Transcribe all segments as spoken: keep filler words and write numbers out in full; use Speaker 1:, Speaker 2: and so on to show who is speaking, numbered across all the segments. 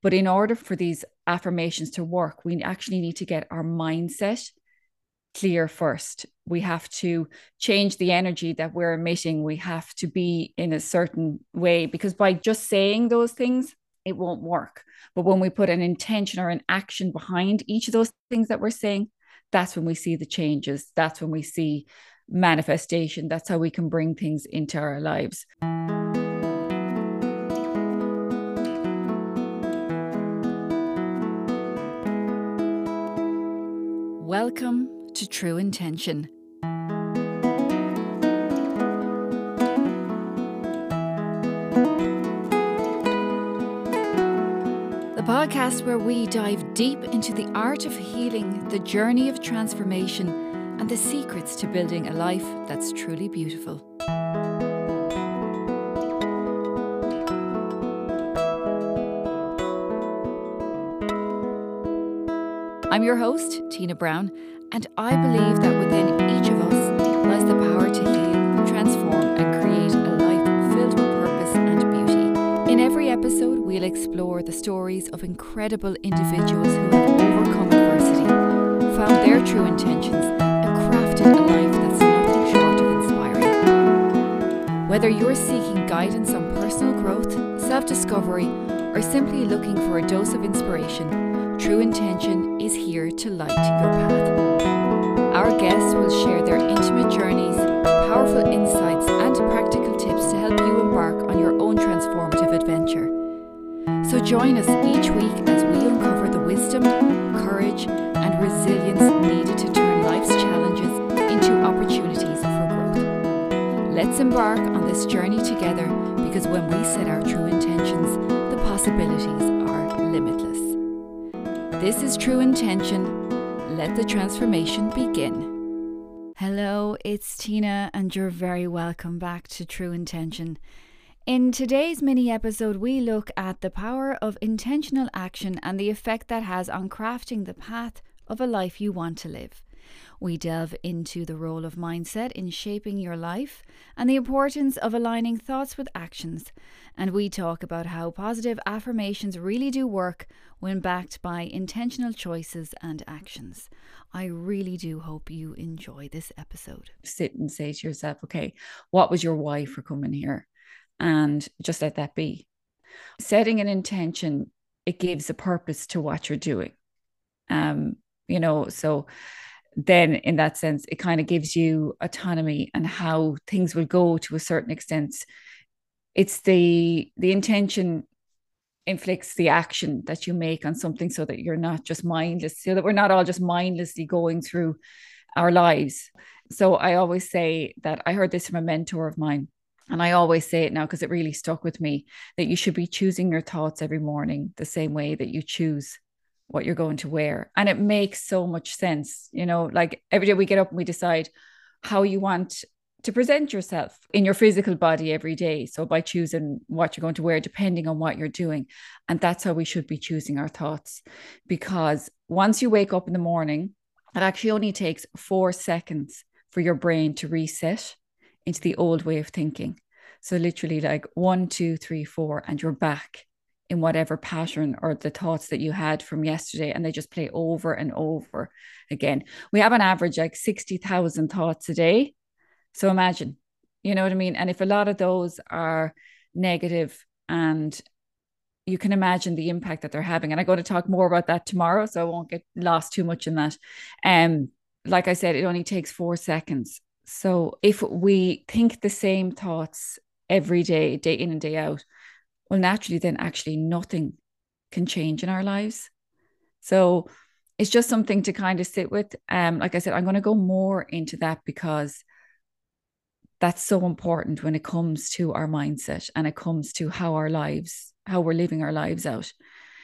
Speaker 1: But in order for these affirmations to work, we actually need to get our mindset clear first. We have to change the energy that we're emitting. We have to be in a certain way, because by just saying those things, it won't work. But when we put an intention or an action behind each of those things that we're saying, that's when we see the changes. That's when we see manifestation. That's how we can bring things into our lives.
Speaker 2: Welcome to True Intention. The podcast where we dive deep into the art of healing, the journey of transformation, and the secrets to building a life that's truly beautiful. I'm your host, Tina Brown, and I believe that within each of us lies the power to heal, transform, and create a life filled with purpose and beauty. In every episode, we'll explore the stories of incredible individuals who have overcome adversity, found their true intentions, and crafted a life that's nothing short of inspiring. Whether you're seeking guidance on personal growth, self-discovery, or simply looking for a dose of inspiration, True Intention is here to light your path. Our guests will share their intimate journeys, powerful insights, and practical tips to help you embark on your own transformative adventure. So join us each week as we uncover the wisdom, courage, and resilience needed to turn life's challenges into opportunities for growth. Let's embark on this journey together, because when we set our true intentions, the possibilities are limitless. This is True Intention. Let the transformation begin. Hello, it's Tina, and you're very welcome back to True Intention. In today's mini episode, we look at the power of intentional action and the effect that has on crafting the path of a life you want to live. We delve into the role of mindset in shaping your life and the importance of aligning thoughts with actions. And we talk about how positive affirmations really do work when backed by intentional choices and actions. I really do hope you enjoy this episode.
Speaker 1: Sit and say to yourself, okay, what was your why for coming here? And just let that be. Setting an intention, it gives a purpose to what you're doing. Um, you know, so then in that sense, it kind of gives you autonomy and how things will go to a certain extent. It's the the intention inflicts the action that you make on something, so that you're not just mindless, so that we're not all just mindlessly going through our lives. So I always say that, I heard this from a mentor of mine, and I always say it now because it really stuck with me, that you should be choosing your thoughts every morning the same way that you choose what you're going to wear. And it makes so much sense. You know, like every day we get up and we decide how you want to present yourself in your physical body every day. So by choosing what you're going to wear, depending on what you're doing. And that's how we should be choosing our thoughts. Because once you wake up in the morning, it actually only takes four seconds for your brain to reset into the old way of thinking. So literally like one, two, three, four, and you're back in whatever pattern or the thoughts that you had from yesterday, and they just play over and over again. We have an average like sixty thousand thoughts a day. So imagine, you know what I mean? And if a lot of those are negative, and you can imagine the impact that they're having. And I'm going to talk more about that tomorrow, so I won't get lost too much in that. Um, like I said, it only takes four seconds. So if we think the same thoughts every day, day in and day out, well, naturally, then actually nothing can change in our lives. So it's just something to kind of sit with. Um, like I said, I'm going to go more into that, because that's so important when it comes to our mindset and it comes to how our lives, how we're living our lives out.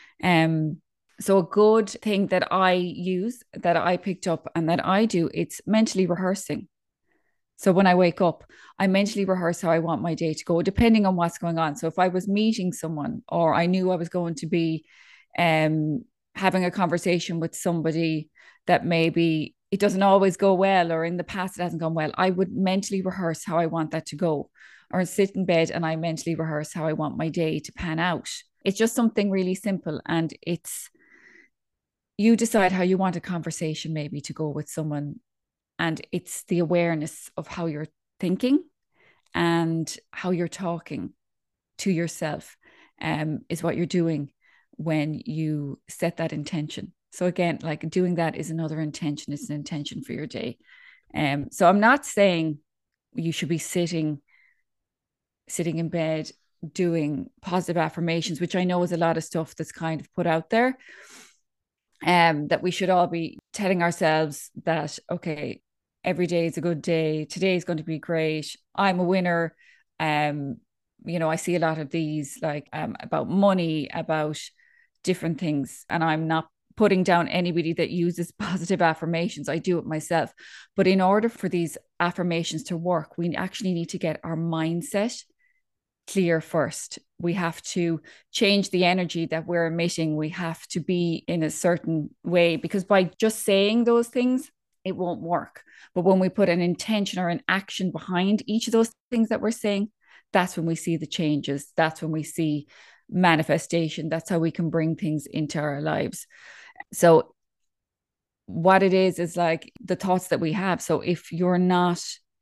Speaker 1: Um, so a good thing that I use, that I picked up and that I do, it's mentally rehearsing. So when I wake up, I mentally rehearse how I want my day to go, depending on what's going on. So if I was meeting someone, or I knew I was going to be um, having a conversation with somebody that maybe it doesn't always go well, or in the past it hasn't gone well, I would mentally rehearse how I want that to go. Or sit in bed and I mentally rehearse how I want my day to pan out. It's just something really simple. And it's, you decide how you want a conversation maybe to go with someone. And it's the awareness of how you're thinking and how you're talking to yourself um, is what you're doing when you set that intention. So again, like doing that is another intention. It's an intention for your day. Um, so I'm not saying you should be sitting, sitting in bed doing positive affirmations, which I know is a lot of stuff that's kind of put out there. Um, that we should all be telling ourselves that, okay, every day is a good day. Today is going to be great. I'm a winner. Um, you know, I see a lot of these like um, about money, about different things, and I'm not putting down anybody that uses positive affirmations. I do it myself. But in order for these affirmations to work, we actually need to get our mindset clear first. We have to change the energy that we're emitting. We have to be in a certain way, because by just saying those things, it won't work. But when we put an intention or an action behind each of those things that we're saying, that's when we see the changes. That's when we see manifestation. That's how we can bring things into our lives. So what it is, is like the thoughts that we have. So if you're not,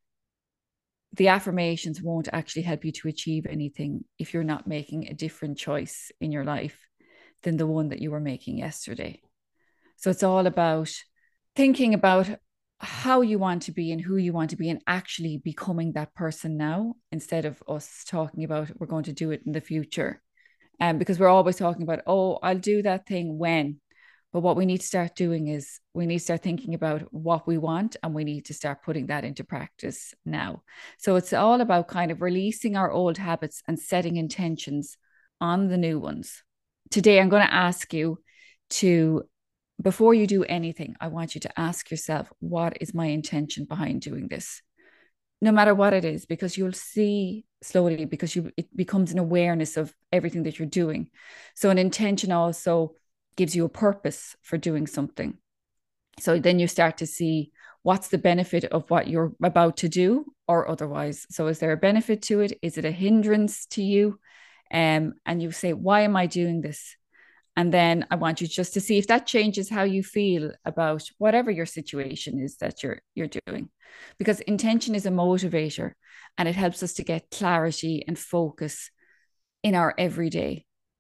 Speaker 1: the affirmations won't actually help you to achieve anything if you're not making a different choice in your life than the one that you were making yesterday. So it's all about thinking about how you want to be and who you want to be, and actually becoming that person now, instead of us talking about we're going to do it in the future. Um, because we're always talking about, oh, I'll do that thing when. But what we need to start doing is we need to start thinking about what we want, and we need to start putting that into practice now. So it's all about kind of releasing our old habits and setting intentions on the new ones. Today, I'm going to ask you to, before you do anything, I want you to ask yourself, what is my intention behind doing this? No matter what it is, because you'll see slowly, because you it becomes an awareness of everything that you're doing. So an intention also gives you a purpose for doing something. So then you start to see what's the benefit of what you're about to do, or otherwise. So is there a benefit to it? Is it a hindrance to you? Um, and you say, why am I doing this? And then I want you just to see if that changes how you feel about whatever your situation is that you're you're doing. Because intention is a motivator, and it helps us to get clarity and focus in our everyday.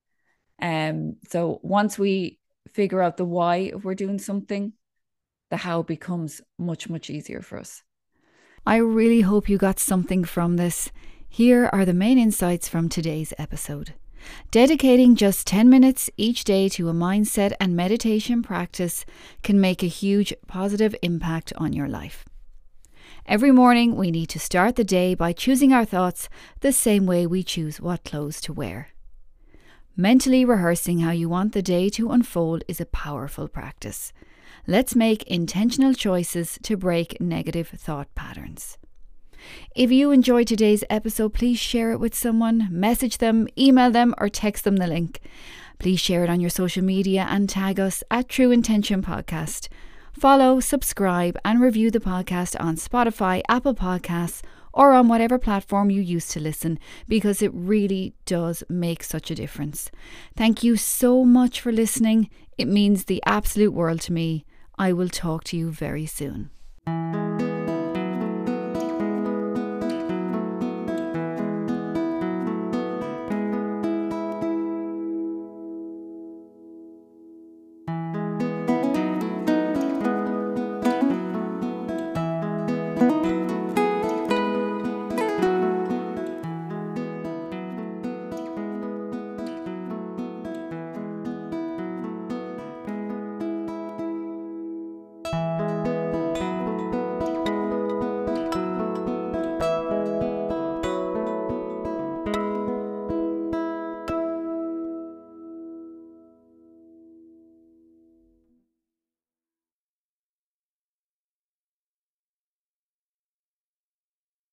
Speaker 1: Um, so once we figure out the why if we're doing something, the how becomes much, much easier for us.
Speaker 2: I really hope you got something from this. Here are the main insights from today's episode. Dedicating just ten minutes each day to a mindset and meditation practice can make a huge positive impact on your life. Every morning, we need to start the day by choosing our thoughts the same way we choose what clothes to wear. Mentally rehearsing how you want the day to unfold is a powerful practice. Let's make intentional choices to break negative thought patterns. If you enjoyed today's episode, please share it with someone, message them, email them, or text them the link. Please share it on your social media and tag us at True Intention Podcast. Follow, subscribe, and review the podcast on Spotify, Apple Podcasts, or on whatever platform you use to listen, because it really does make such a difference. Thank you so much for listening. It means the absolute world to me. I will talk to you very soon.